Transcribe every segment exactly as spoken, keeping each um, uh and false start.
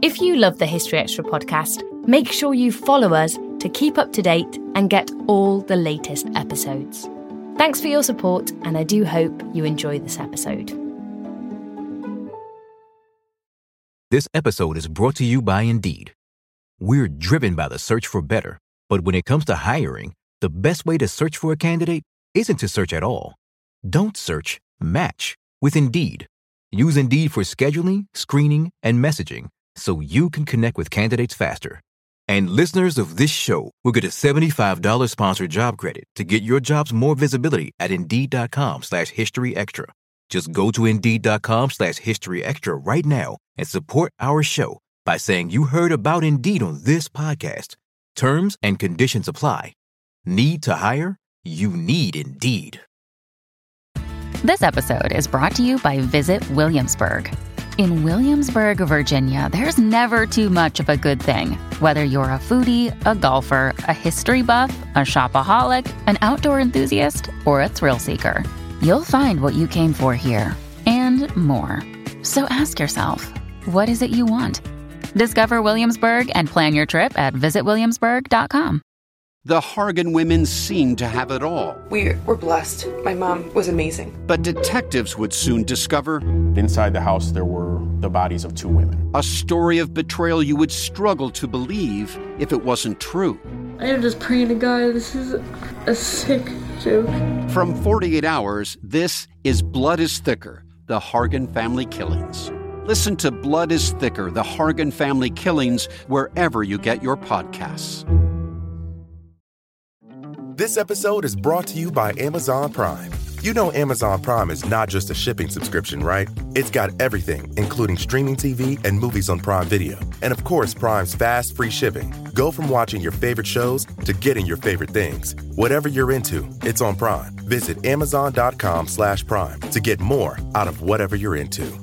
If you love the History Extra podcast, make sure you follow us to keep up to date and get all the latest episodes. Thanks for your support, and I do hope you enjoy this episode. This episode is brought to you by Indeed. We're driven by the search for better, but when it comes to hiring, the best way to search for a candidate isn't to search at all. Don't search, match with Indeed. Use Indeed for scheduling, screening, and messaging so you can connect with candidates faster. And listeners of this show will get a seventy-five dollars sponsored job credit to get your jobs more visibility at Indeed.com slash History Extra. Just go to Indeed.com slash History Extra right now and support our show by saying you heard about Indeed on this podcast. Terms and conditions apply. Need to hire? You need Indeed. This episode is brought to you by Visit Williamsburg. In Williamsburg, Virginia, there's never too much of a good thing. Whether you're a foodie, a golfer, a history buff, a shopaholic, an outdoor enthusiast, or a thrill seeker, you'll find what you came for here and more. So ask yourself, what is it you want? Discover Williamsburg and plan your trip at visit williamsburg dot com. The Hargan women seemed to have it all. We were blessed. My mom was amazing. But detectives would soon discover inside the house there were the bodies of two women. A story of betrayal you would struggle to believe if it wasn't true. I am just praying to God, this is a sick joke. From forty-eight hours, this is Blood is Thicker, the Hargan Family Killings. Listen to Blood is Thicker, the Hargan Family Killings, wherever you get your podcasts. This episode is brought to you by Amazon Prime. You know Amazon Prime is not just a shipping subscription, right? It's got everything, including streaming T V and movies on Prime Video. And of course, Prime's fast, free shipping. Go from watching your favorite shows to getting your favorite things. Whatever you're into, it's on Prime. Visit amazon.com slash prime to get more out of whatever you're into.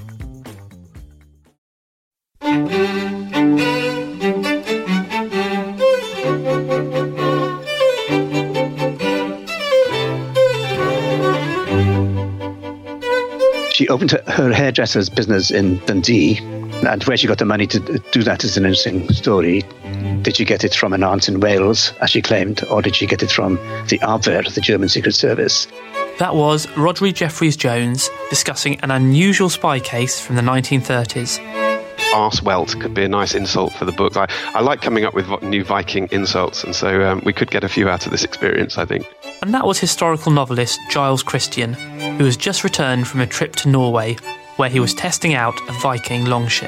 She opened her hairdresser's business in Dundee, and where she got the money to do that is an interesting story. Did she get it from an aunt in Wales, as she claimed, or did she get it from the Abwehr, the German Secret Service? That was Rhodri Jeffreys-Jones discussing an unusual spy case from the nineteen thirties. Arsewelt could be a nice insult for the book. I, I like coming up with new Viking insults, and so um, we could get a few out of this experience, I think. And that was historical novelist Giles Christian, who has just returned from a trip to Norway, where he was testing out a Viking longship.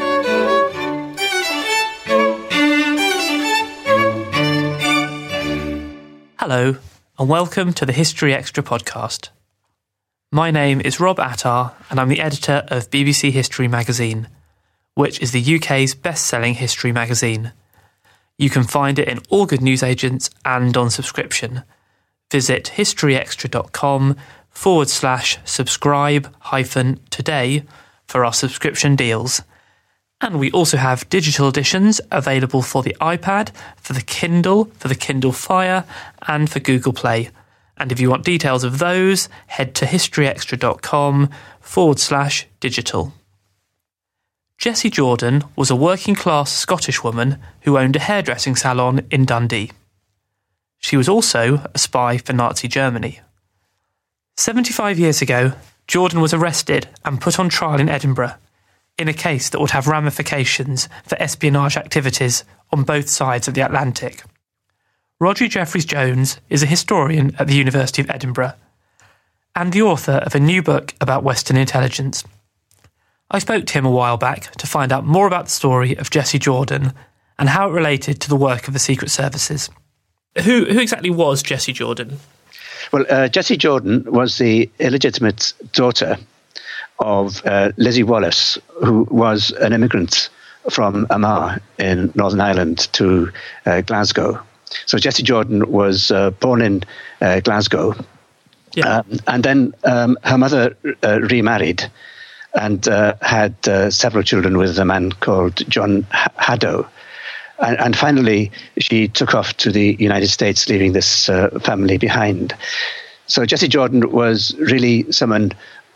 Hello, and welcome to the History Extra podcast. My name is Rob Attar, and I'm the editor of B B C History magazine, which is the U K's best-selling history magazine. You can find it in all good newsagents and on subscription. Visit historyextra.com forward slash subscribe hyphen today for our subscription deals. And we also have digital editions available for the iPad, for the Kindle, for the Kindle Fire, and for Google Play. And if you want details of those, head to historyextra.com forward slash digital. Jessie Jordan was a working-class Scottish woman who owned a hairdressing salon in Dundee. She was also a spy for Nazi Germany. seventy-five years ago, Jordan was arrested and put on trial in Edinburgh in a case that would have ramifications for espionage activities on both sides of the Atlantic. Rhodri Jeffreys-Jones is a historian at the University of Edinburgh and the author of a new book about Western intelligence. I spoke to him a while back to find out more about the story of Jessie Jordan and how it related to the work of the Secret Services. Who, who exactly was Jessie Jordan? Well, uh, Jessie Jordan was the illegitimate daughter of uh, Lizzie Wallace, who was an immigrant from Armagh in Northern Ireland to uh, Glasgow. So Jessie Jordan was uh, born in uh, Glasgow, yeah. um, and then um, her mother uh, remarried and uh, had uh, several children with a man called John Haddo. And, and finally, she took off to the United States, leaving this uh, family behind. So Jessie Jordan was really someone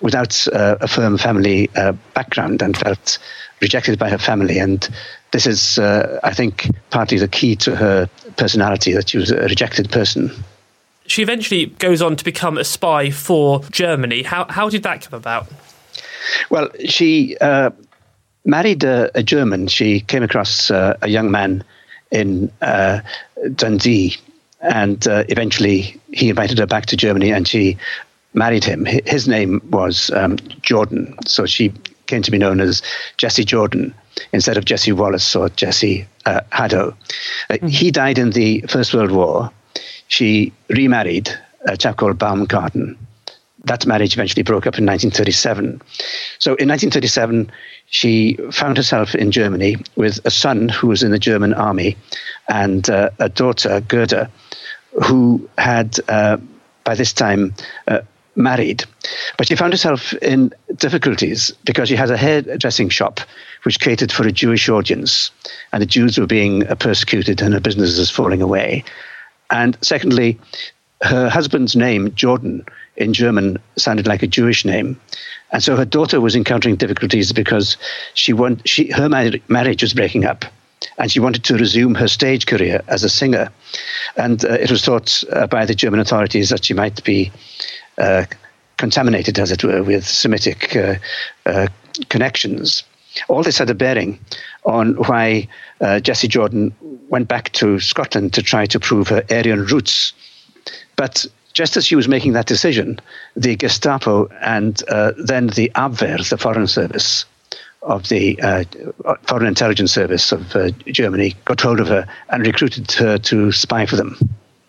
without uh, a firm family uh, background and felt rejected by her family. And this is, uh, I think, partly the key to her personality, that she was a rejected person. She eventually goes on to become a spy for Germany. How how did that come about? Well, she uh, married a, a German. She came across uh, a young man in uh, Dundee, and uh, eventually he invited her back to Germany, and she married him. His name was um, Jordan, so she came to be known as Jessie Jordan instead of Jessie Wallace or Jessie uh, Haddo. Uh, mm-hmm. He died in the First World War. She remarried a chap called Baumgarten. That marriage eventually broke up in nineteen thirty-seven. So in nineteen thirty-seven, she found herself in Germany with a son who was in the German army and uh, a daughter, Gerda, who had uh, by this time uh, married. But she found herself in difficulties because she had a hairdressing shop which catered for a Jewish audience, and the Jews were being uh, persecuted and her business was falling away. And secondly, her husband's name, Jordan, in German sounded like a Jewish name. And so her daughter was encountering difficulties because she want, she, her marriage was breaking up, and she wanted to resume her stage career as a singer. And uh, it was thought uh, by the German authorities that she might be uh, contaminated, as it were, with Semitic uh, uh, connections. All this had a bearing on why uh, Jessie Jordan went back to Scotland to try to prove her Aryan roots. But just as she was making that decision, the Gestapo and uh, then the Abwehr, the Foreign Service of the uh, Foreign Intelligence Service of uh, Germany, got hold of her and recruited her to spy for them.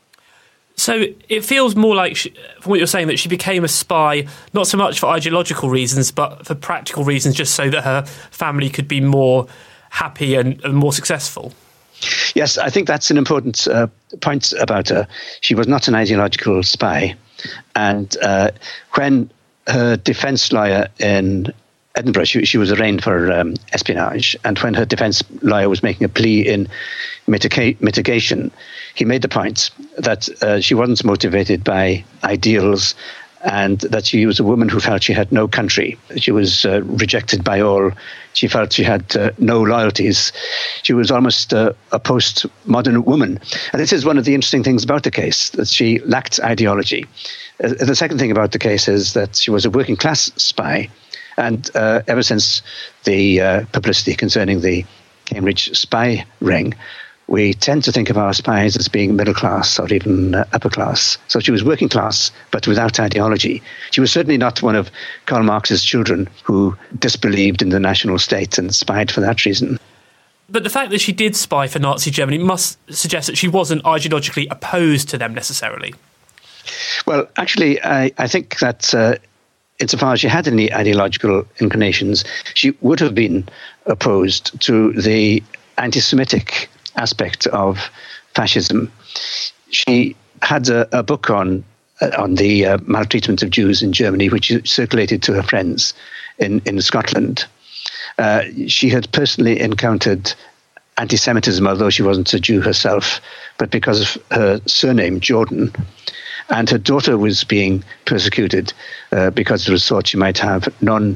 So it feels more like, she, from what you're saying, that she became a spy, not so much for ideological reasons, but for practical reasons, just so that her family could be more happy and, and more successful. Yes, I think that's an important uh, point about her. She was not an ideological spy. And uh, when her defence lawyer in Edinburgh, she, she was arraigned for um, espionage, and when her defence lawyer was making a plea in mitiga- mitigation, he made the point that uh, she wasn't motivated by ideals and that she was a woman who felt she had no country. She was uh, rejected by all. She felt she had uh, no loyalties. She was almost uh, a post-modern woman. And this is one of the interesting things about the case, that she lacked ideology. Uh, the second thing about the case is that she was a working-class spy. And uh, ever since the uh, publicity concerning the Cambridge spy ring, we tend to think of our spies as being middle class or even uh, upper class. So she was working class, but without ideology. She was certainly not one of Karl Marx's children who disbelieved in the national state and spied for that reason. But the fact that she did spy for Nazi Germany must suggest that she wasn't ideologically opposed to them necessarily. Well, actually, I, I think that uh, insofar as she had any ideological inclinations, she would have been opposed to the anti-Semitic aspect of fascism. She had a, a book on uh, on the uh, maltreatment of Jews in Germany, which she circulated to her friends in, in Scotland. Uh, she had personally encountered anti-Semitism, although she wasn't a Jew herself, but because of her surname, Jordan. And her daughter was being persecuted uh, because it was thought she might have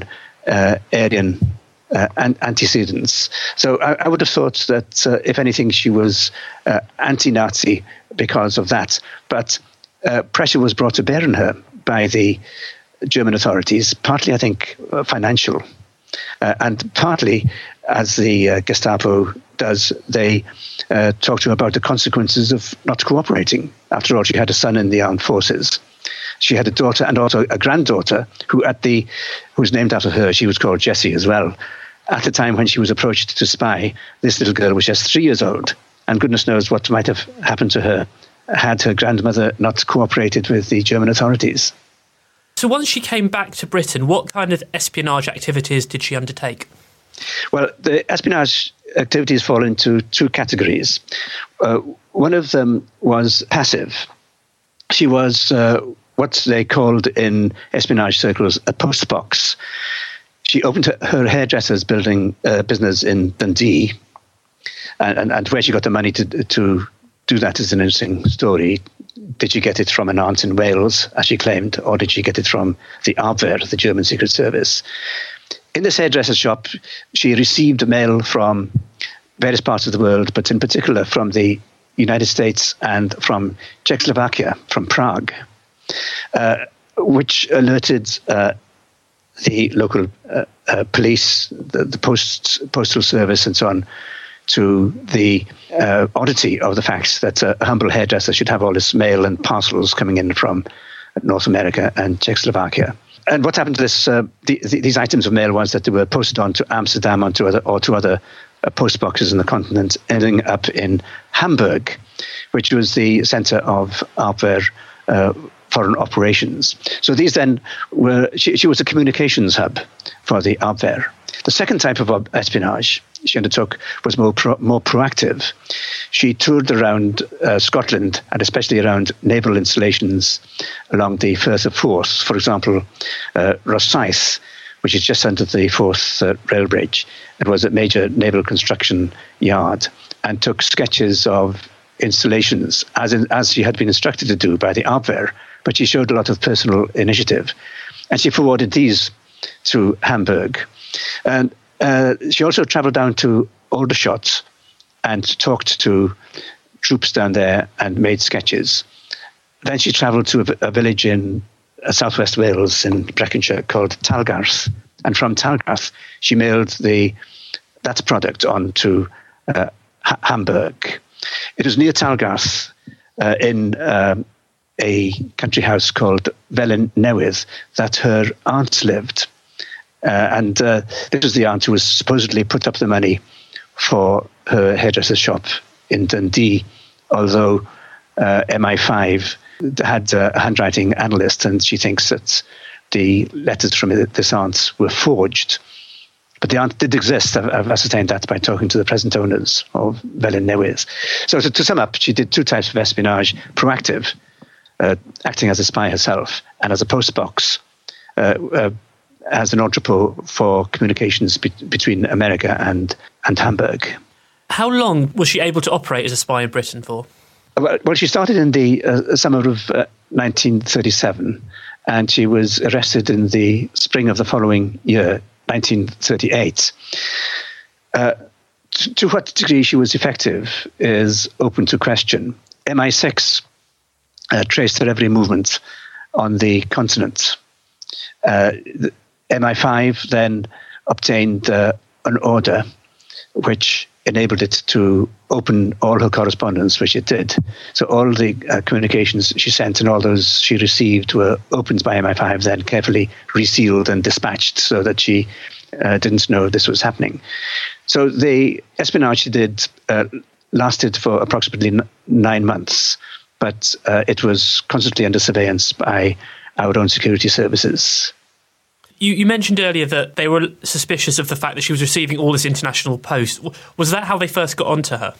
non-Aryan uh, uh, antecedents. So I, I would have thought that, uh, if anything, she was uh, anti-Nazi because of that. But uh, pressure was brought to bear on her by the German authorities, partly, I think, uh, financial, uh, and partly, as the uh, Gestapo does, they uh, talk to her about the consequences of not cooperating. After all, she had a son in the armed forces. She had a daughter and also a granddaughter who at the who was named after her. She was called Jessie as well. At the time when she was approached to spy, this little girl was just three years old, and goodness knows what might have happened to her had her grandmother not cooperated with the German authorities. So once she came back to Britain, what kind of espionage activities did she undertake? Well, the espionage activities fall into two categories. Uh, one of them was passive. She was uh, what they called in espionage circles a postbox. She opened her, her hairdresser's building uh, business in Dundee, and, and, and where she got the money to to do that is an interesting story. did she get it from an aunt in Wales, as she claimed, or did she get it from the Abwehr, the German Secret Service? In this hairdresser shop, she received mail from various parts of the world, but in particular from the United States and from Czechoslovakia, from Prague, uh, which alerted uh, the local uh, uh, police, the, the post, postal service and so on, to the uh, oddity of the fact that a humble hairdresser should have all this mail and parcels coming in from North America and Czechoslovakia. And what happened to this? Uh, the, the, these items of mail was that they were posted on to Amsterdam onto other, or to other uh, post boxes in the continent, ending up in Hamburg, which was the center of Abwehr uh, foreign operations. So these then were, she, she was a communications hub for the Abwehr. The second type of espionage she undertook was more pro, more proactive. She toured around uh, Scotland and especially around naval installations along the Firth of Forth. For example, uh, Rosyth, which is just under the Forth uh, rail bridge. It was a major naval construction yard, and took sketches of installations as in, as she had been instructed to do by the Abwehr, but she showed a lot of personal initiative. And she forwarded these to Hamburg. And uh, she also traveled down to Aldershot and talked to troops down there and made sketches. Then she travelled to a, a village in uh, southwest Wales in Breconshire called Talgarth. And from Talgarth, she mailed the that product on to uh, H- Hamburg. It was near Talgarth uh, in um, a country house called Felyn Newydd that her aunt lived. Uh, and uh, this was the aunt who was supposedly put up the money for her hairdresser's shop in Dundee, although uh, M I five had a handwriting analyst, and she thinks that the letters from this aunt were forged. But the aunt did exist. I've, I've ascertained that by talking to the present owners of Felyn Newydd. So to, to sum up, she did two types of espionage: proactive, uh, acting as a spy herself, and as a postbox, uh, uh, as an entrepot for communications be- between America and, and Hamburg. How long was she able to operate as a spy in Britain for? Well, well she started in the uh, summer of uh, nineteen thirty-seven, and she was arrested in the spring of the following year, nineteen thirty-eight. Uh, to, to what degree she was effective is open to question. M I six uh, traced her every movement on the continent. Uh, the M I five then obtained uh, an order which enabled it to open all her correspondence, which it did. So all the uh, communications she sent and all those she received were opened by M I five, then carefully resealed and dispatched so that she uh, didn't know this was happening. So the espionage she did uh, lasted for approximately n- nine months, but uh, it was constantly under surveillance by our own security services. You, you mentioned earlier that they were suspicious of the fact that she was receiving all this international post. Was that how they first got onto her?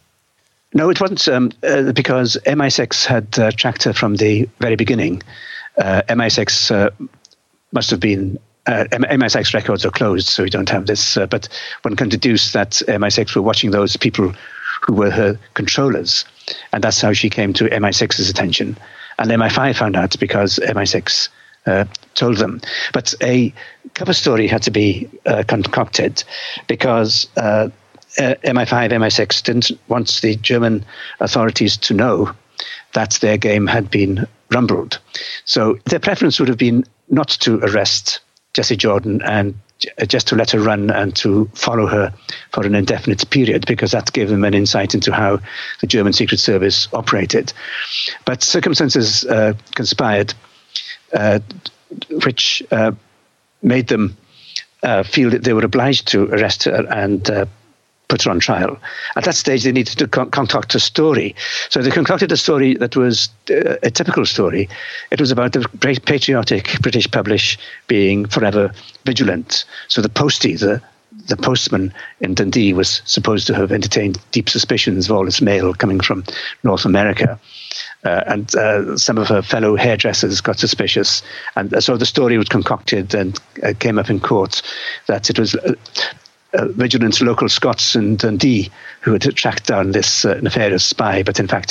No, it wasn't, um, uh, because M I six had uh, tracked her from the very beginning. Uh, M I six uh, must have been... Uh, M I six records are closed, so we don't have this. Uh, but one can deduce that M I six were watching those people who were her controllers. And that's how she came to M I six's attention. And M I five found out because M I six... Uh, told them. But a cover story had to be uh, concocted because uh, uh, M I five, M I six didn't want the German authorities to know that their game had been rumbled. So their preference would have been not to arrest Jessie Jordan and just to let her run and to follow her for an indefinite period, because that gave them an insight into how the German Secret Service operated. But circumstances uh, conspired Uh, which uh, made them uh, feel that they were obliged to arrest her and uh, put her on trial. At that stage, they needed to con- concoct a story. So they concocted a story that was uh, a typical story. It was about the great patriotic British public being forever vigilant. So the postie, the the postman in Dundee, was supposed to have entertained deep suspicions of all this mail coming from North America. Uh, and uh, some of her fellow hairdressers got suspicious. And uh, so the story was concocted and uh, came up in court that it was uh, uh, vigilant local Scots in Dundee who had tracked down this uh, nefarious spy. But in fact,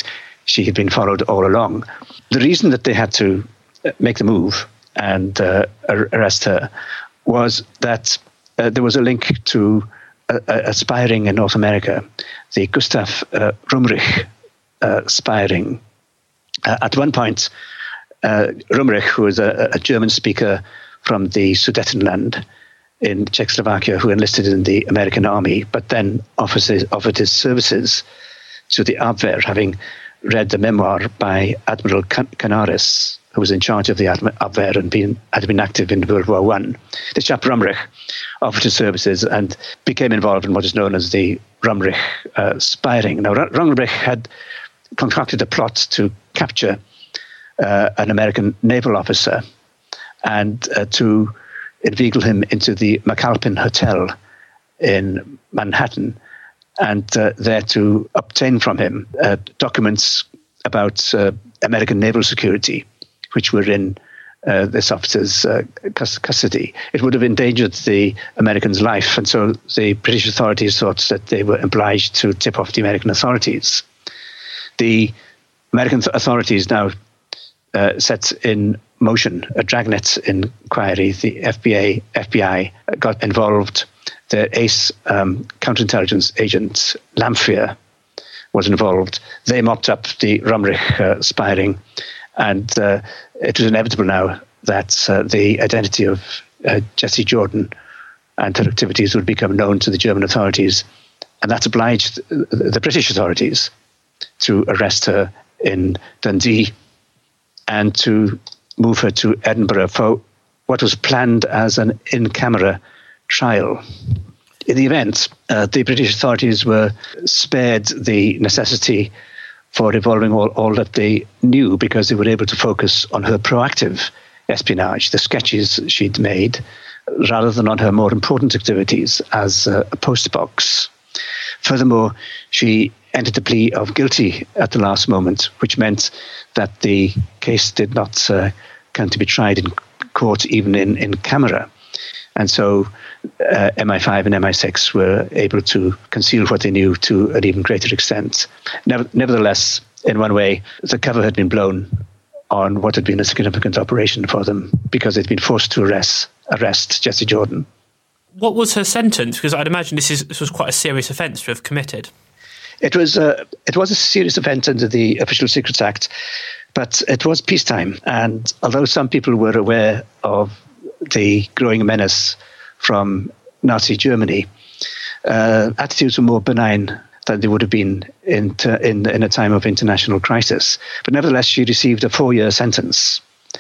she had been followed all along. The reason that they had to make the move and uh, arrest her was that uh, there was a link to a, a spy ring in North America, the Gustav uh, Rumrich uh, spy ring. Uh, at one point, uh, Rumrich, who was a, a German speaker from the Sudetenland in Czechoslovakia, who enlisted in the American army, but then offered his, offered his services to the Abwehr, having read the memoir by Admiral Canaris, who was in charge of the Abwehr and been, had been active in World War One. This chap Rumrich offered his services and became involved in what is known as the Rumrich uh, spy ring. Now, R- Rumrich had concocted a plot to capture uh, an American naval officer and uh, to inveigle him into the McAlpin Hotel in Manhattan, and uh, there to obtain from him uh, documents about uh, American naval security, which were in uh, this officer's uh, custody. It would have endangered the American's life, and so the British authorities thought that they were obliged to tip off the American authorities. The American authorities now uh, set in motion a dragnet inquiry. The F B I, F B I got involved. The ace um, counterintelligence agent Lamphere was involved. They mopped up the Rumrich uh, spy ring, and uh, it was inevitable now that uh, the identity of uh, Jessie Jordan and her activities would become known to the German authorities, and that obliged the British authorities to arrest her in Dundee and to move her to Edinburgh for what was planned as an in-camera trial. In the event, uh, the British authorities were spared the necessity for evolving all, all that they knew, because they were able to focus on her proactive espionage, the sketches she'd made, rather than on her more important activities as uh, a postbox. Furthermore, she entered a plea of guilty at the last moment, which meant that the case did not uh, come to be tried in court, even in, in camera. And so uh, M I five and M I six were able to conceal what they knew to an even greater extent. Never, nevertheless, in one way, the cover had been blown on what had been a significant operation for them, because they'd been forced to arrest, arrest Jessie Jordan. What was her sentence? Because I'd imagine this is this was quite a serious offence to have committed. It was a, it was a serious offence under the Official Secrets Act, but it was peacetime. And although some people were aware of the growing menace from Nazi Germany, uh, attitudes were more benign than they would have been in, in, in a time of international crisis. But nevertheless, she received a four-year sentence.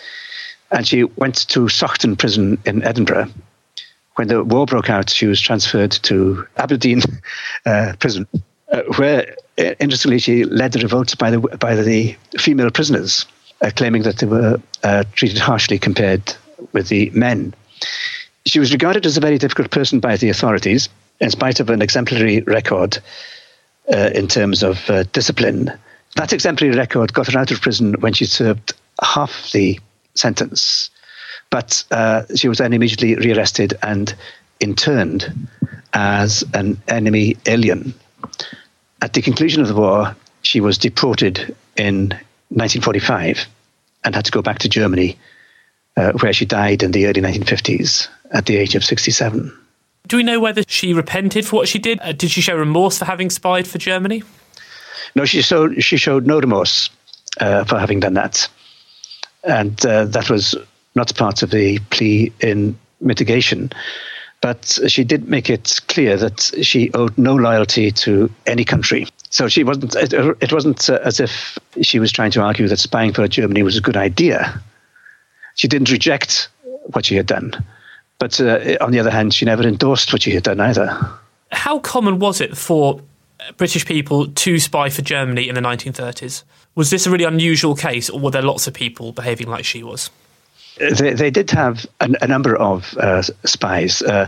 And she went to Saughton prison in Edinburgh. When the war broke out, she was transferred to Aberdeen uh, prison, uh, where, uh, interestingly, she led the revolt by the by the female prisoners, uh, claiming that they were uh, treated harshly compared with the men. She was regarded as a very difficult person by the authorities, in spite of an exemplary record uh, in terms of uh, discipline. That exemplary record got her out of prison when she served half the sentence. But uh, she was then immediately rearrested and interned as an enemy alien. At the conclusion of the war, she was deported in nineteen forty-five and had to go back to Germany, uh, where she died in the early nineteen fifties at the age of sixty-seven. Do we know whether she repented for what she did? Uh, did she show remorse for having spied for Germany? No, she showed, she showed no remorse uh, for having done that. And uh, that was not part of the plea in mitigation. But she did make it clear that she owed no loyalty to any country. So she wasn't. It, it wasn't uh, as if she was trying to argue that spying for Germany was a good idea. She didn't reject what she had done. But uh, on the other hand, she never endorsed what she had done either. How common was it for British people to spy for Germany in the nineteen thirties? Was this a really unusual case, or were there lots of people behaving like she was? They, they did have a, a number of uh, spies. Uh,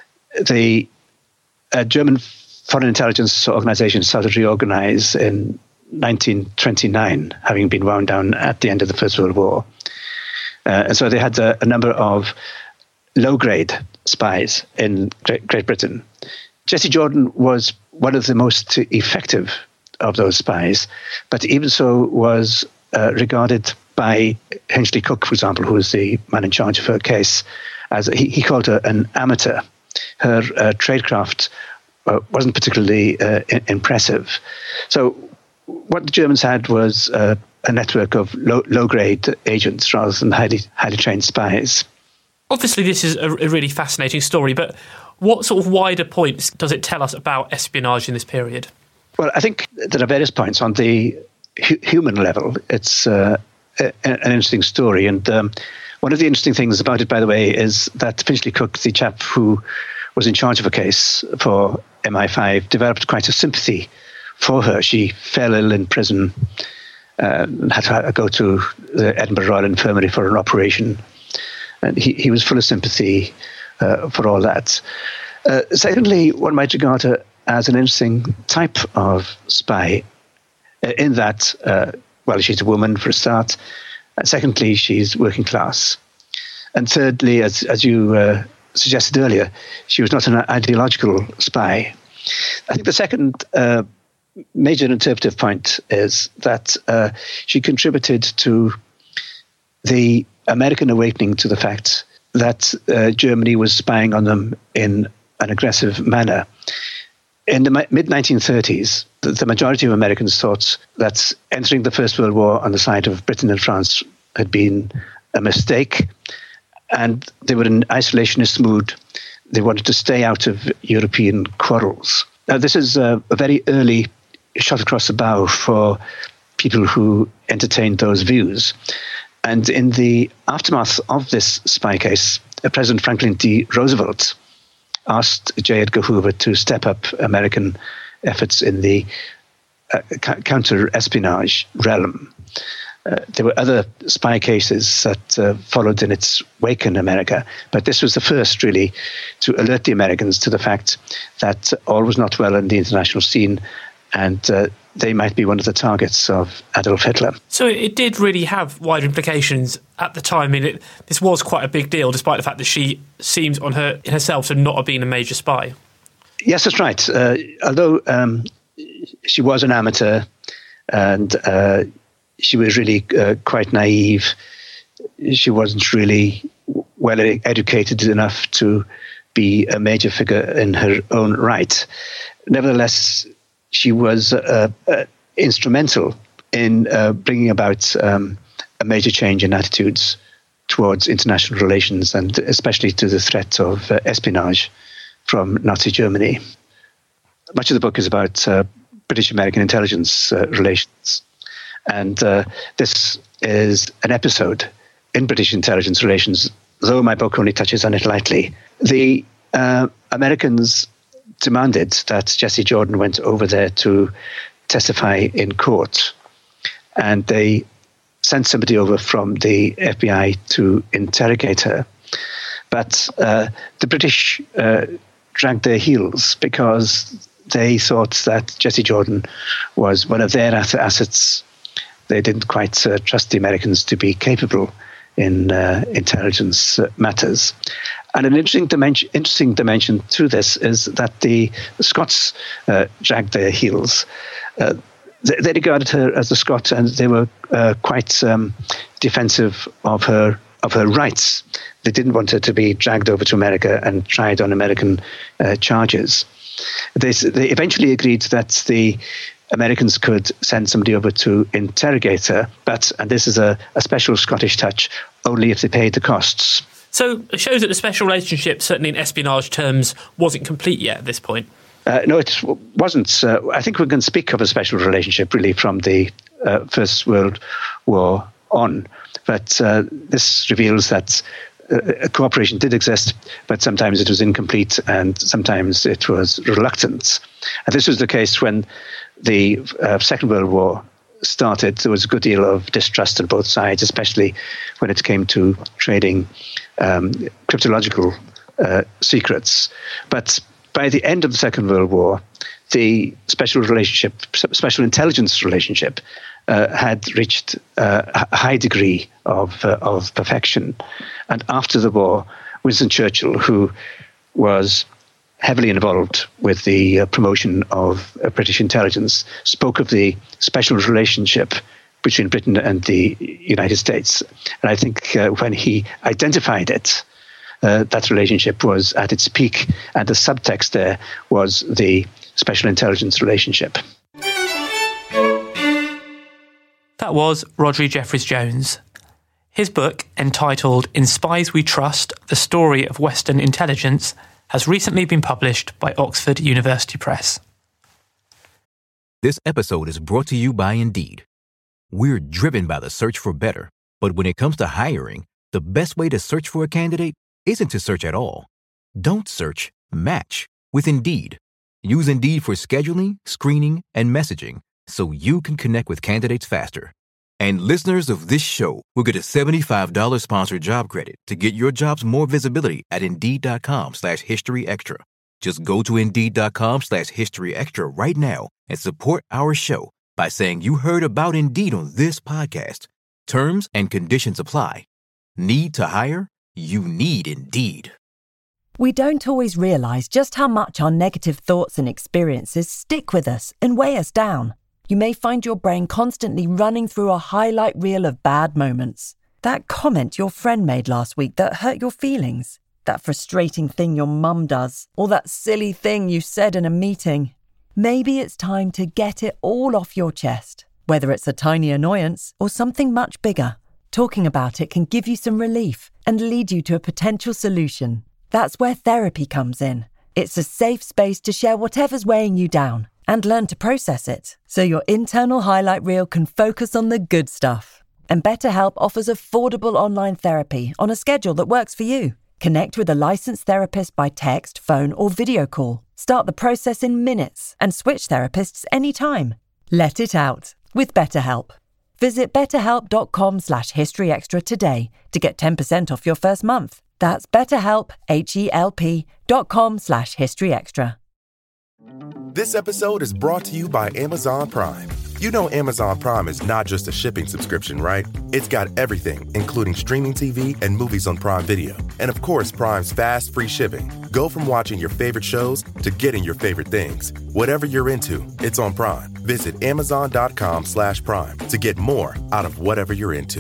the uh, German Foreign Intelligence Organization started to reorganize in nineteen twenty-nine, having been wound down at the end of the First World War. Uh, and so they had a, a number of low-grade spies in Great, Great Britain. Jessie Jordan was one of the most effective of those spies, but even so was uh, regarded by Hinchley Cook, for example, who was the man in charge of her case, as he, he called her an amateur. Her uh, tradecraft uh, wasn't particularly uh, I- impressive. So what the Germans had was uh, a network of low, low-grade agents rather than highly, highly trained spies. Obviously, this is a, a really fascinating story, but what sort of wider points does it tell us about espionage in this period? Well, I think there are various points. On the hu- human level, it's uh, a, an interesting story. And um, one of the interesting things about it, by the way, is that Finchley Cook, the chap who was in charge of a case for M I five, developed quite a sympathy for her. She fell ill in prison, uh, had to go to the Edinburgh Royal Infirmary for an operation. And he, he was full of sympathy uh, for all that. Uh, secondly, one might regard her as an interesting type of spy uh, in that, uh, well, she's a woman for a start. Uh, secondly, she's working class. And thirdly, as, as you uh, suggested earlier, she was not an ideological spy. I think the second uh, major interpretive point is that uh, she contributed to the American awakening to the fact that uh, Germany was spying on them in an aggressive manner. In the mid nineteen thirties, the, the majority of Americans thought that entering the First World War on the side of Britain and France had been a mistake, and they were in isolationist mood. They wanted to stay out of European quarrels. Now, this is a, a very early shot across the bow for people who entertained those views. And in the aftermath of this spy case, uh, President Franklin D. Roosevelt asked J. Edgar Hoover to step up American efforts in the uh, ca- counter-espionage realm. Uh, there were other spy cases that uh, followed in its wake in America, but this was the first, really, to alert the Americans to the fact that all was not well in the international scene, and uh, they might be one of the targets of Adolf Hitler. So it did really have wider implications at the time. I mean, it, this was quite a big deal, despite the fact that she seems on her in herself to not have been a major spy. Yes, that's right. Uh, although um, she was an amateur and uh, she was really uh, quite naive, she wasn't really well educated enough to be a major figure in her own right. Nevertheless, she was uh, uh, instrumental in uh, bringing about um, a major change in attitudes towards international relations, and especially to the threat of uh, espionage from Nazi Germany. Much of the book is about uh, British-American intelligence uh, relations, and uh, this is an episode in British intelligence relations, though my book only touches on it lightly. The uh, Americans demanded that Jessie Jordan went over there to testify in court, and they sent somebody over from the F B I to interrogate her. But uh, the British uh, dragged their heels because they thought that Jessie Jordan was one of their assets. They didn't quite uh, trust the Americans to be capable in uh, intelligence uh, matters. And an interesting dimension, interesting dimension to this is that the Scots uh, dragged their heels. Uh, they, they regarded her as a Scot, and they were uh, quite um, defensive of her of her rights. They didn't want her to be dragged over to America and tried on American uh, charges. They, they eventually agreed that the Americans could send somebody over to interrogate her, but, and this is a, a special Scottish touch, only if they paid the costs. So it shows that the special relationship, certainly in espionage terms, wasn't complete yet at this point. Uh, no, it wasn't. Uh, I think we can speak of a special relationship really from the uh, First World War on. But uh, this reveals that uh, cooperation did exist, but sometimes it was incomplete and sometimes it was reluctant. And this was the case when the uh, Second World War started. There was a good deal of distrust on both sides, especially when it came to trading um, cryptological uh, secrets. But by the end of the Second World War, the special relationship, special intelligence relationship, uh, had reached uh, a high degree of uh, of perfection. And after the war, Winston Churchill, who was heavily involved with the uh, promotion of uh, British intelligence, spoke of the special relationship between Britain and the United States. And I think uh, when he identified it, uh, that relationship was at its peak, and the subtext there was the special intelligence relationship. That was Rhodri Jeffreys-Jones. His book, entitled In Spies We Trust, The Story of Western Intelligence, has recently been published by Oxford University Press. This episode is brought to you by Indeed. We're driven by the search for better, but when it comes to hiring, the best way to search for a candidate isn't to search at all. Don't search, match with Indeed. Use Indeed for scheduling, screening, and messaging so you can connect with candidates faster. And listeners of this show will get a seventy-five dollars sponsored job credit to get your jobs more visibility at Indeed.com slash History Extra. Just go to Indeed.com slash History Extra right now and support our show by saying you heard about Indeed on this podcast. Terms and conditions apply. Need to hire? You need Indeed. We don't always realize just how much our negative thoughts and experiences stick with us and weigh us down. You may find your brain constantly running through a highlight reel of bad moments. That comment your friend made last week that hurt your feelings. That frustrating thing your mum does. Or that silly thing you said in a meeting. Maybe it's time to get it all off your chest. Whether it's a tiny annoyance or something much bigger, talking about it can give you some relief and lead you to a potential solution. That's where therapy comes in. It's a safe space to share whatever's weighing you down and learn to process it, so your internal highlight reel can focus on the good stuff. And BetterHelp offers affordable online therapy on a schedule that works for you. Connect with a licensed therapist by text, phone, or video call. Start the process in minutes and switch therapists anytime. Let it out with BetterHelp. Visit betterhelp.com slash historyextra today to get ten percent off your first month. That's betterhelp, H-E-L-P dot com slash historyextra. This episode is brought to you by Amazon Prime. You know Amazon Prime is not just a shipping subscription, right? It's got everything, including streaming T V and movies on Prime Video. And of course, Prime's fast, free shipping. Go from watching your favorite shows to getting your favorite things. Whatever you're into, it's on Prime. Visit amazon.com slash prime to get more out of whatever you're into.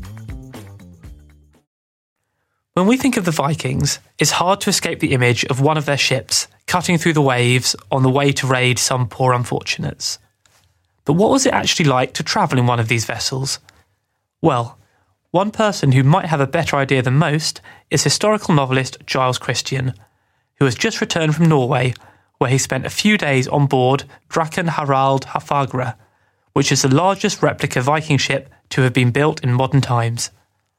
When we think of the Vikings, it's hard to escape the image of one of their ships cutting through the waves on the way to raid some poor unfortunates. But what was it actually like to travel in one of these vessels? Well, one person who might have a better idea than most is historical novelist Giles Christian, who has just returned from Norway, where he spent a few days on board Drakon Harald Hafagre, which is the largest replica Viking ship to have been built in modern times.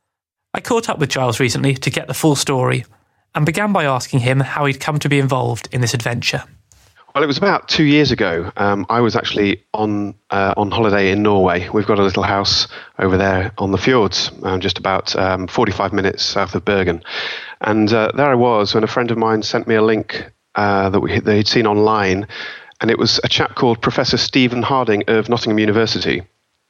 I caught up with Giles recently to get the full story, and began by asking him how he'd come to be involved in this adventure. Well, it was about two years ago. Um, I was actually on uh, on holiday in Norway. We've got a little house over there on the fjords, um, just about um, forty-five minutes south of Bergen. And uh, there I was when a friend of mine sent me a link uh, that we, they'd seen online, and it was a chap called Professor Stephen Harding of Nottingham University,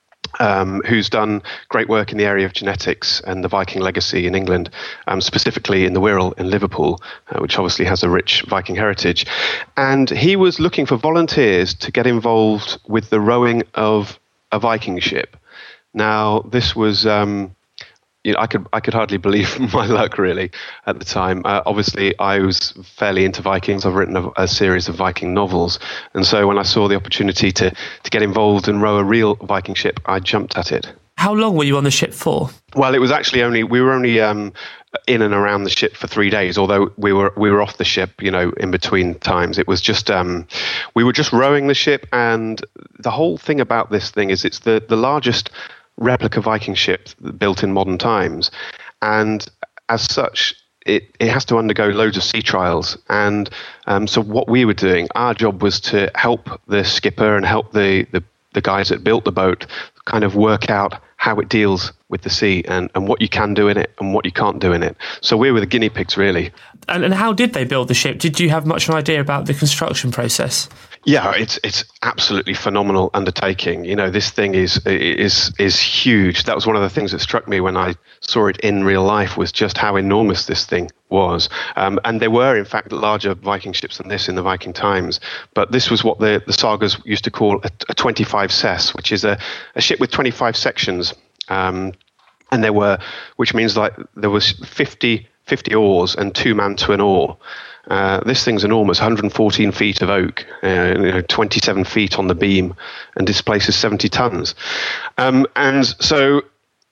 Um, who's done great work in the area of genetics and the Viking legacy in England, um, specifically in the Wirral in Liverpool, uh, which obviously has a rich Viking heritage. And he was looking for volunteers to get involved with the rowing of a Viking ship. Now, this was... Um, You know, I could I could hardly believe my luck, really, at the time. Uh, obviously, I was fairly into Vikings. I've written a, a series of Viking novels. And so when I saw the opportunity to, to get involved and row a real Viking ship, I jumped at it. How long were you on the ship for? Well, it was actually only, we were only um, in and around the ship for three days, although we were we were off the ship, you know, in between times. It was just, um, we were just rowing the ship. And the whole thing about this thing is it's the, the largest replica Viking ship built in modern times, and as such it, it has to undergo loads of sea trials. And um, so what we were doing, our job was to help the skipper and help the, the, the guys that built the boat kind of work out how it deals with the sea and, and what you can do in it and what you can't do in it. So we were the guinea pigs, really. And, and how did they build the ship? Did you have much of an idea about the construction process? Yeah, it's it's absolutely phenomenal undertaking. You know, this thing is is is huge. That was one of the things that struck me when I saw it in real life, was just how enormous this thing was. Um, and there were, in fact, larger Viking ships than this in the Viking times. But this was what the, the sagas used to call a, a twenty-five cess, which is a, a ship with twenty-five sections. Um, and there were, which means like there was fifty, fifty oars and two man to an oar. Uh, this thing's enormous, one hundred fourteen feet of oak, uh, you know, twenty-seven feet on the beam, and displaces seventy tons. Um, and so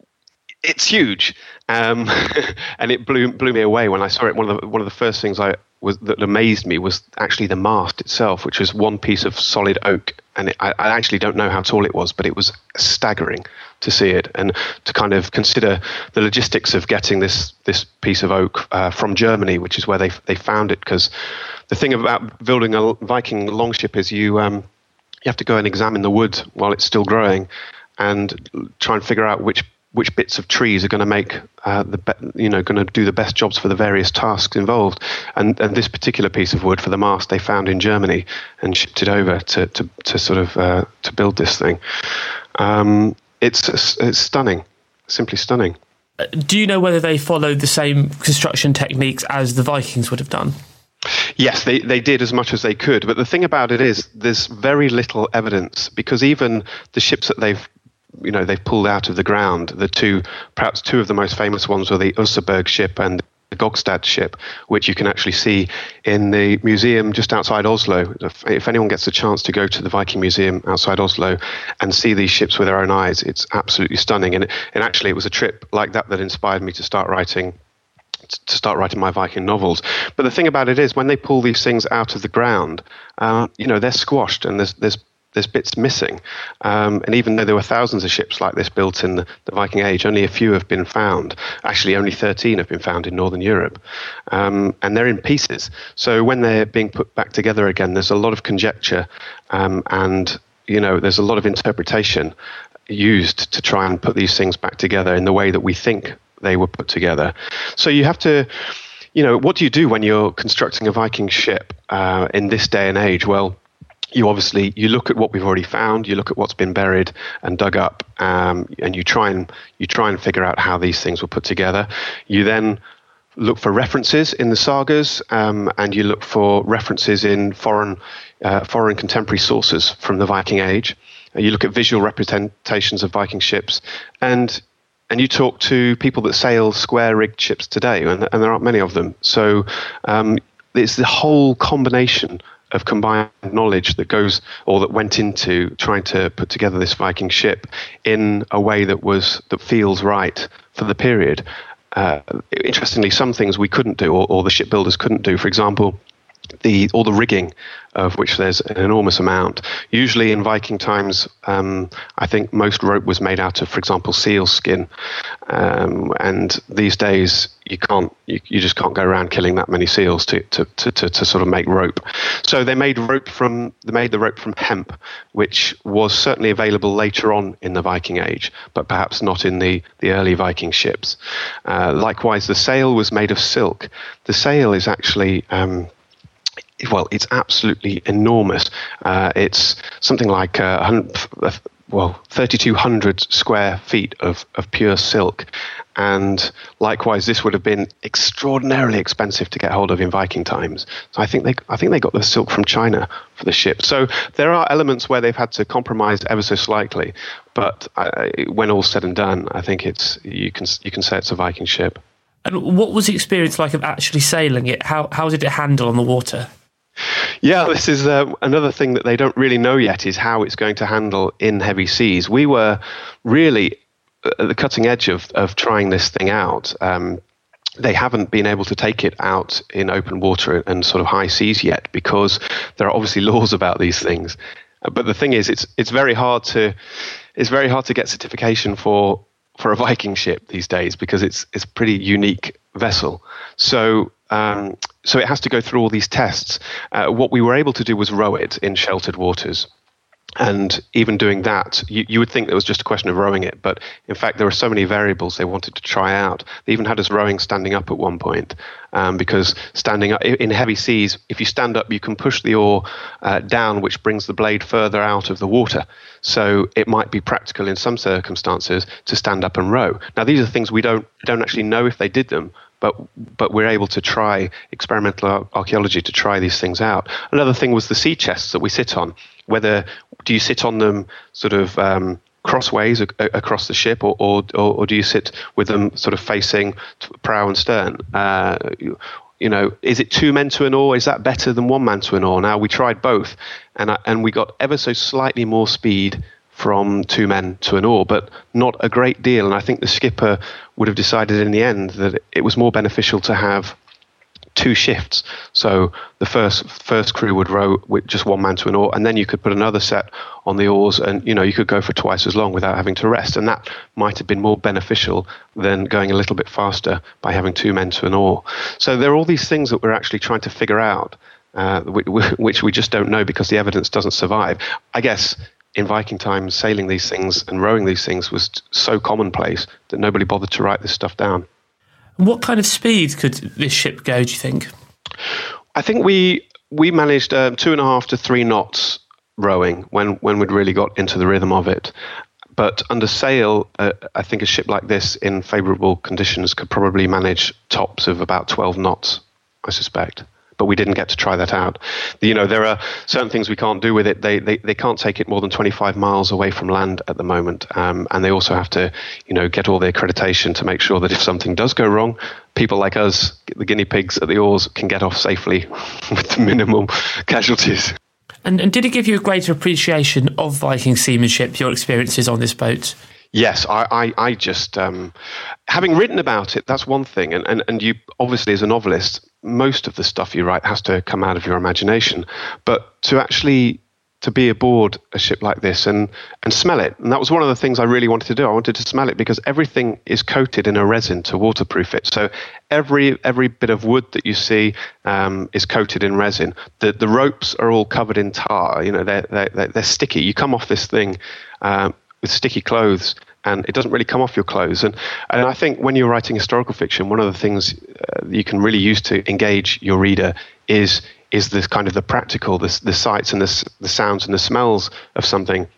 it's huge, um, and it blew blew me away when I saw it. One of the one of the first things I was that amazed me was actually the mast itself, which was one piece of solid oak, and it, I, I actually don't know how tall it was, but it was staggering to see it and to kind of consider the logistics of getting this this piece of oak uh, from Germany, which is where they they found it. Because the thing about building a Viking longship is you um, you have to go and examine the wood while it's still growing, and try and figure out which which bits of trees are going to make uh, the be- you know going to do the best jobs for the various tasks involved. And and this particular piece of wood for the mast they found in Germany and shipped it over to to, to sort of uh, to build this thing. Um, It's it's stunning, simply stunning. Do you know whether they followed the same construction techniques as the Vikings would have done? Yes, they, they did as much as they could. But the thing about it is there's very little evidence, because even the ships that they've you know they've pulled out of the ground, the two perhaps two of the most famous ones were the Oseberg ship and the Gokstad ship, which you can actually see in the museum just outside Oslo. If, if anyone gets a chance to go to the Viking Museum outside Oslo and see these ships with their own eyes, it's absolutely stunning. And, and actually, it was a trip like that that inspired me to start writing to start writing my Viking novels. But the thing about it is, when they pull these things out of the ground, uh, you know, they're squashed and there's there's there's bits missing. Um, and even though there were thousands of ships like this built in the, the Viking Age, only a few have been found. Actually, only thirteen have been found in Northern Europe. Um, and they're in pieces. So when they're being put back together again, there's a lot of conjecture um, and, you know, there's a lot of interpretation used to try and put these things back together in the way that we think they were put together. So you have to, you know, what do you do when you're constructing a Viking ship uh, in this day and age? Well, you obviously, you look at what we've already found, you look at what's been buried and dug up, um, and you try and you try and figure out how these things were put together. You then look for references in the sagas, um, and you look for references in foreign uh, foreign contemporary sources from the Viking Age. Uh, you look at visual representations of Viking ships, and and you talk to people that sail square-rigged ships today, and, and there aren't many of them. So um, it's the whole combination of combined knowledge that goes or that went into trying to put together this Viking ship in a way that was that feels right for the period. Uh, interestingly, some things we couldn't do, or, or the shipbuilders couldn't do. For example, the all the rigging, of which there's an enormous amount. Usually in Viking times, um, I think most rope was made out of, for example, seal skin. Um, and these days, you can't, you, you just can't go around killing that many seals to, to, to, to, to sort of make rope. So they made rope from, they made the rope from hemp, which was certainly available later on in the Viking Age, but perhaps not in the, the early Viking ships. Uh, likewise, the sail was made of silk. The sail is actually, um, well, it's absolutely enormous. Uh, it's something like uh, well, thirty-two hundred square feet of, of pure silk. And likewise, this would have been extraordinarily expensive to get hold of in Viking times. So I think they, I think they got the silk from China for the ship. So there are elements where they've had to compromise ever so slightly. But I, when all's said and done, I think it's you can you can say it's a Viking ship. And what was the experience like of actually sailing it? How how did it handle on the water? Yeah, this is uh, another thing that they don't really know yet, is how it's going to handle in heavy seas. We were really at the cutting edge of, of trying this thing out. Um, they haven't been able to take it out in open water and sort of high seas yet, because there are obviously laws about these things. But the thing is, it's it's very hard to it's very hard to get certification for for a Viking ship these days, because it's it's a pretty unique vessel. So um, so it has to go through all these tests. Uh, what we were able to do was row it in sheltered waters. And even doing that, you, you would think it was just a question of rowing it. But in fact, there were so many variables they wanted to try out. They even had us rowing standing up at one point, um, because standing up in heavy seas, if you stand up, you can push the oar uh, down, which brings the blade further out of the water. So it might be practical in some circumstances to stand up and row. Now, these are things we don't don't actually know if they did them, but but we're able to try experimental archaeology to try these things out. Another thing was the sea chests that we sit on. Whether do you sit on them sort of um, crossways a- across the ship, or, or or do you sit with them sort of facing prow and stern? Uh, you, you know, is it two men to an oar? Is that better than one man to an oar? Now, we tried both, and I, and we got ever so slightly more speed from two men to an oar, but not a great deal. And I think the skipper would have decided in the end that it was more beneficial to have two shifts. So the first first crew would row with just one man to an oar, and then you could put another set on the oars, and you know you could go for twice as long without having to rest. And that might have been more beneficial than going a little bit faster by having two men to an oar. So there are all these things that we're actually trying to figure out, uh, which we just don't know because the evidence doesn't survive. I guess in Viking times, sailing these things and rowing these things was so commonplace that nobody bothered to write this stuff down. What kind of speed could this ship go, do you think? I think we we managed um, two and a half to three knots rowing when, when we'd really got into the rhythm of it. But under sail, uh, I think a ship like this in favourable conditions could probably manage tops of about twelve knots, I suspect. But we didn't get to try that out. You know, there are certain things we can't do with it. They they, they can't take it more than twenty-five miles away from land at the moment. Um, and they also have to, you know, get all the accreditation to make sure that if something does go wrong, people like us, the guinea pigs at the oars, can get off safely with the minimum casualties. And, and did it give you a greater appreciation of Viking seamanship, your experiences on this boat? Yes, I, I, I just, um, having written about it, that's one thing. And, and, and you, obviously, as a novelist, most of the stuff you write has to come out of your imagination. But to actually, to be aboard a ship like this and, and smell it, and that was one of the things I really wanted to do. I wanted to smell it because everything is coated in a resin to waterproof it. So every every bit of wood that you see um, is coated in resin. The the ropes are all covered in tar. You know, they're, they're, they're sticky. You come off this thing um, with sticky clothes, and it doesn't really come off your clothes. And and I think when you're writing historical fiction, one of the things uh, you can really use to engage your reader is is this kind of the practical, the, the sights and the, the sounds and the smells of something.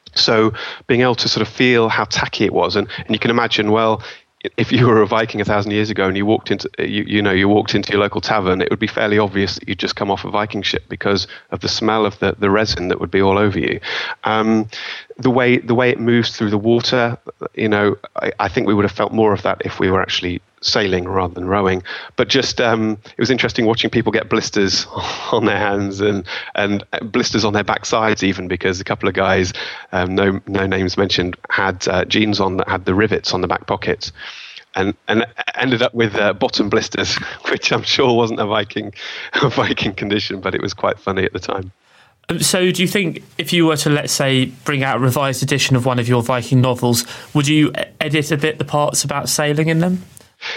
So being able to sort of feel how tacky it was, and, and you can imagine, well, if you were a Viking a thousand years ago and you walked into, you, you know, you walked into your local tavern, it would be fairly obvious that you'd just come off a Viking ship because of the smell of the, the resin that would be all over you. Um, the way the way it moves through the water, you know, I, I think we would have felt more of that if we were actually sailing rather than rowing. But just um, it was interesting watching people get blisters on their hands and and blisters on their backsides even, because a couple of guys, um, no no names mentioned, had uh, jeans on that had the rivets on the back pockets, and and ended up with uh, bottom blisters, which I'm sure wasn't a Viking a Viking condition, but it was quite funny at the time. So do you think if you were to, let's say, bring out a revised edition of one of your Viking novels, would you edit a bit the parts about sailing in them?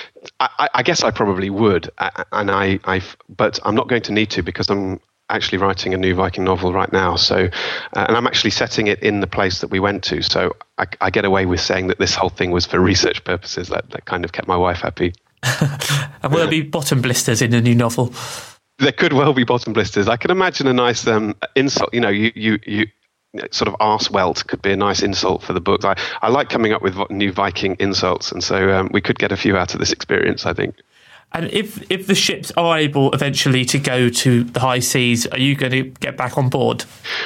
I, I guess I probably would, and I, I, but I'm not going to need to because I'm actually writing a new Viking novel right now. So, uh, and I'm actually setting it in the place that we went to. So I, I get away with saying that this whole thing was for research purposes. That, that kind of kept my wife happy. And will there be bottom blisters in the new novel? There could well be bottom blisters. I can imagine a nice um, insult. You know, you you you. sort of arse welt could be a nice insult for the book. I, I like coming up with new Viking insults, and so um, we could get a few out of this experience, I think. And if if the ships are able eventually to go to the high seas, are you going to get back on board?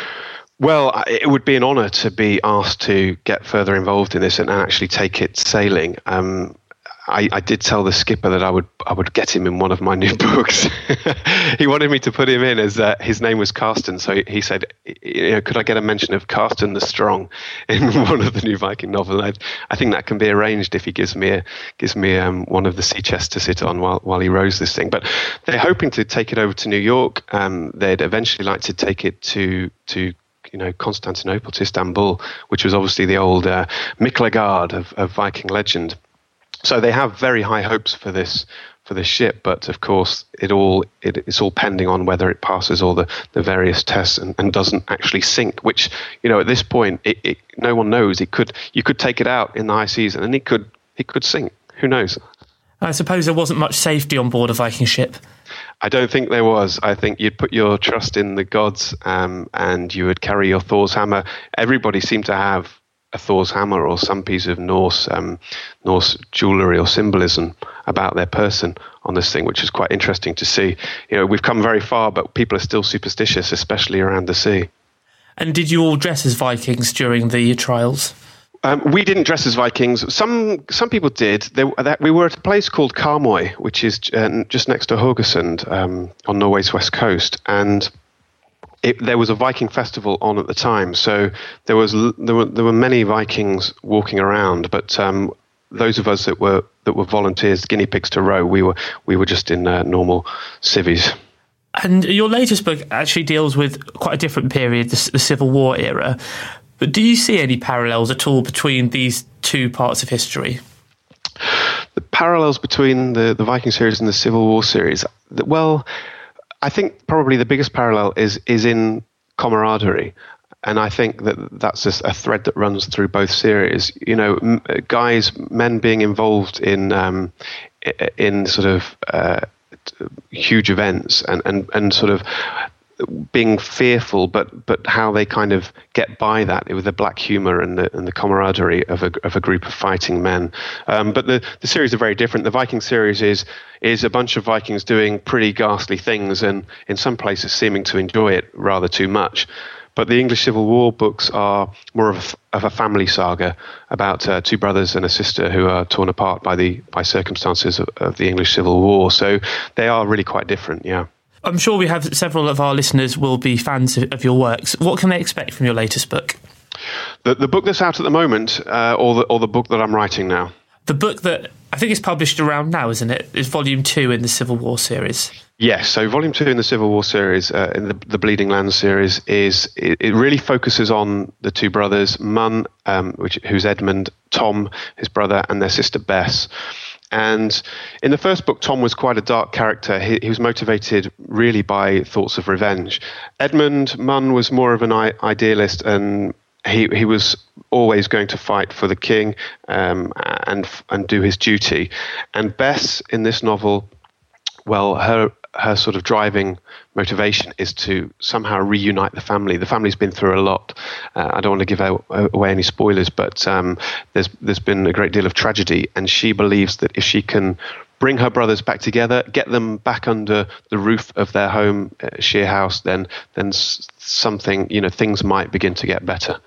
Well, it would be an honour to be asked to get further involved in this and actually take it sailing. Um, I, I did tell the skipper that I would I would get him in one of my new books. He wanted me to put him in as uh, his name was Carsten, so he said, you know, could I get a mention of Carsten the Strong in one of the new Viking novels? I, I think that can be arranged if he gives me a, gives me um, one of the sea chests to sit on while while he rows this thing. But they're hoping to take it over to New York. Um, they'd eventually like to take it to to. you know, Constantinople, to Istanbul, which was obviously the old uh, Miklagard of, of Viking legend. So they have very high hopes for this for this ship, but of course it all it, it's all pending on whether it passes all the, the various tests and, and doesn't actually sink. Which, you know, at this point, it, it, no one knows. It could you could take it out in the high seas and it could it could sink. Who knows? I suppose there wasn't much safety on board a Viking ship. I don't think there was. I think you'd put your trust in the gods, um, and you would carry your Thor's hammer. Everybody seemed to have a Thor's hammer or some piece of Norse um, Norse jewellery or symbolism about their person on this thing, which is quite interesting to see. You know, we've come very far, but people are still superstitious, especially around the sea. And did you all dress as Vikings during the trials? Um, we didn't dress as Vikings. Some some people did. They, that, we were at a place called Karmøy, which is uh, just next to Haugesund um, on Norway's west coast, and it, there was a Viking festival on at the time. So there was there were there were many Vikings walking around, but um, those of us that were that were volunteers, guinea pigs to row, we were we were just in uh, normal civvies. And your latest book actually deals with quite a different period, the, the Civil War era. But do you see any parallels at all between these two parts of history? The parallels between the, the Viking series and the Civil War series? Well, I think probably the biggest parallel is is in camaraderie. And I think that that's just a thread that runs through both series. You know, m- guys, men being involved in um, in sort of uh, huge events and, and, and sort of being fearful, but but how they kind of get by that with the black humour and the and the camaraderie of a of a group of fighting men. Um, but the, the series are very different. The Viking series is is a bunch of Vikings doing pretty ghastly things, and in some places seeming to enjoy it rather too much. But the English Civil War books are more of a, of a family saga about uh, two brothers and a sister who are torn apart by the by circumstances of, of the English Civil War. So they are really quite different. Yeah. I'm sure we have several of our listeners will be fans of your works. What can they expect from your latest book? The the book that's out at the moment, uh, or the or the book that I'm writing now? The book that I think is published around now, isn't it? Is volume two in the Civil War series. Yes, so volume two in the Civil War series, uh, in the, the Bleeding Lands series, is it, it really focuses on the two brothers, Mun, um, which who's Edmund, Tom, his brother, and their sister Bess. And in the first book, Tom was quite a dark character. He, he was motivated really by thoughts of revenge. Edmund Mun was more of an I- idealist, and he he was always going to fight for the king um, and and do his duty. And Bess in this novel, well, her her sort of driving motivation is to somehow reunite the family. The family's been through a lot. Uh, I don't want to give out, away any spoilers, but um, there's there's been a great deal of tragedy, and she believes that if she can bring her brothers back together, get them back under the roof of their home uh, share house, then then something, you know, things might begin to get better.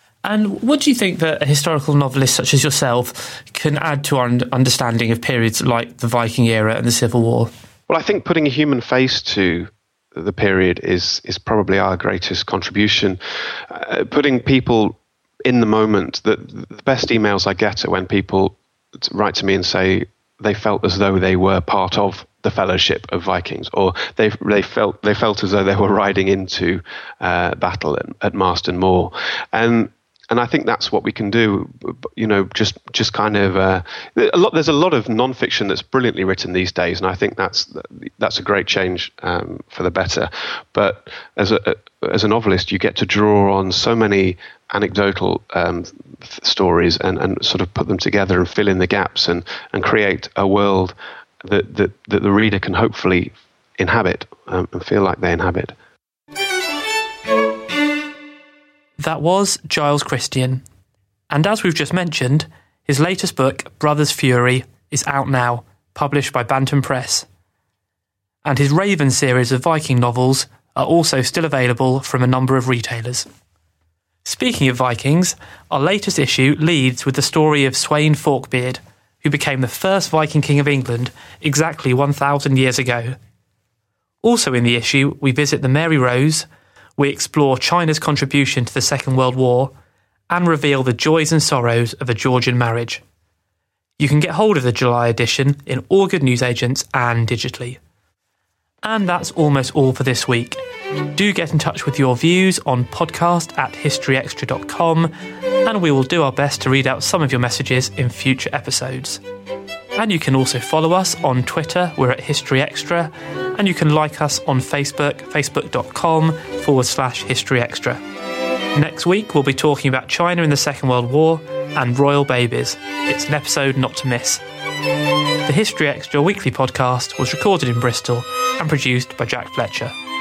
And what do you think that a historical novelist such as yourself can add to our understanding of periods like the Viking era and the Civil War? Well, I think putting a human face to the period is is probably our greatest contribution. Uh, putting people in the moment. The, the best emails I get are when people write to me and say they felt as though they were part of the fellowship of Vikings, or they they felt they felt as though they were riding into uh, battle at, at Marston Moor, and. And I think that's what we can do, you know, just just kind of uh, a lot. There's a lot of non-fiction that's brilliantly written these days, and I think that's that's a great change um, for the better. But as a as a novelist, you get to draw on so many anecdotal um, stories and, and sort of put them together and fill in the gaps and, and create a world that, that that the reader can hopefully inhabit um, and feel like they inhabit. That was Giles Christian. And as we've just mentioned, his latest book, Brothers Fury, is out now, published by Bantam Press. And his Raven series of Viking novels are also still available from a number of retailers. Speaking of Vikings, our latest issue leads with the story of Sweyn Forkbeard, who became the first Viking king of England exactly one thousand years ago. Also in the issue, we visit the Mary Rose, we explore China's contribution to the Second World War, and reveal the joys and sorrows of a Georgian marriage. You can get hold of the July edition in all good newsagents and digitally. And that's almost all for this week. Do get in touch with your views on podcast at history extra dot com, and we will do our best to read out some of your messages in future episodes. And you can also follow us on Twitter, we're at History Extra, and you can like us on Facebook, facebook.com forward slash History Extra. Next week, we'll be talking about China in the Second World War and royal babies. It's an episode not to miss. The History Extra weekly podcast was recorded in Bristol and produced by Jack Fletcher.